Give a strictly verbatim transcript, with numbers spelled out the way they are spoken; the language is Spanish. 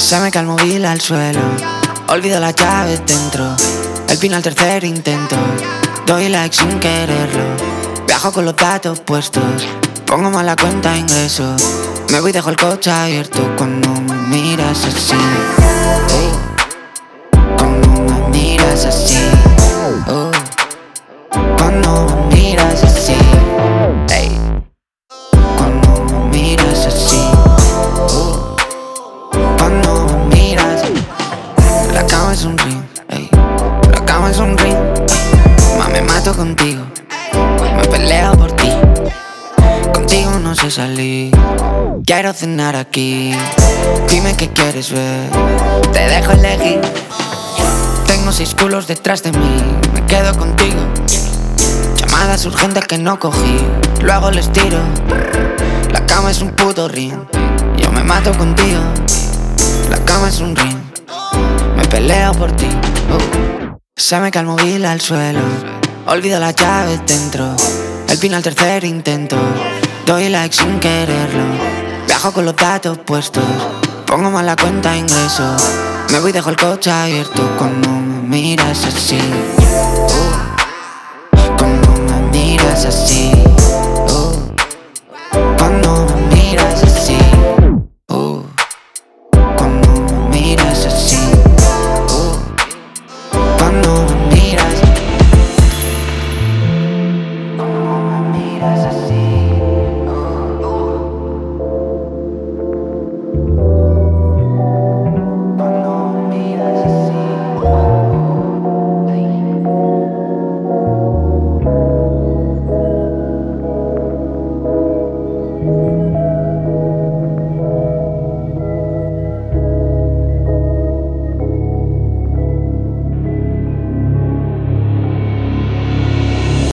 Se me cae el móvil al suelo, olvido la llave dentro. El pin al tercer intento, doy like sin quererlo. Viajo con los datos puestos, pongo mal la cuenta de ingresos. Me voy y dejo el coche abierto cuando me miras así. Oh. Cuando me miras así. Oh. Cuando me miras así. Hey. Cuando me miras así. Oh. Cuando me miras. La cama es un ring. Hey. La cama es un ring. Ma, me mato contigo. Me peleo por ti. Contigo no sé salir. Quiero cenar aquí. Dime qué quieres ver. Te dejo elegir. Tengo seis culos detrás de mí. Me quedo contigo. Llamadas urgentes que no cogí. Luego les tiro. La cama es un puto ring. Yo me mato contigo. La cama es un ring. Me peleo por ti. uh. Se me cae el móvil al suelo. Olvido las llaves dentro. El pin al tercer intento. Doy like sin quererlo. Viajo con los datos puestos. Pongo mal la cuenta de ingresos. Me voy y dejo el coche abierto cuando me miras así. uh. Cuando me miras así.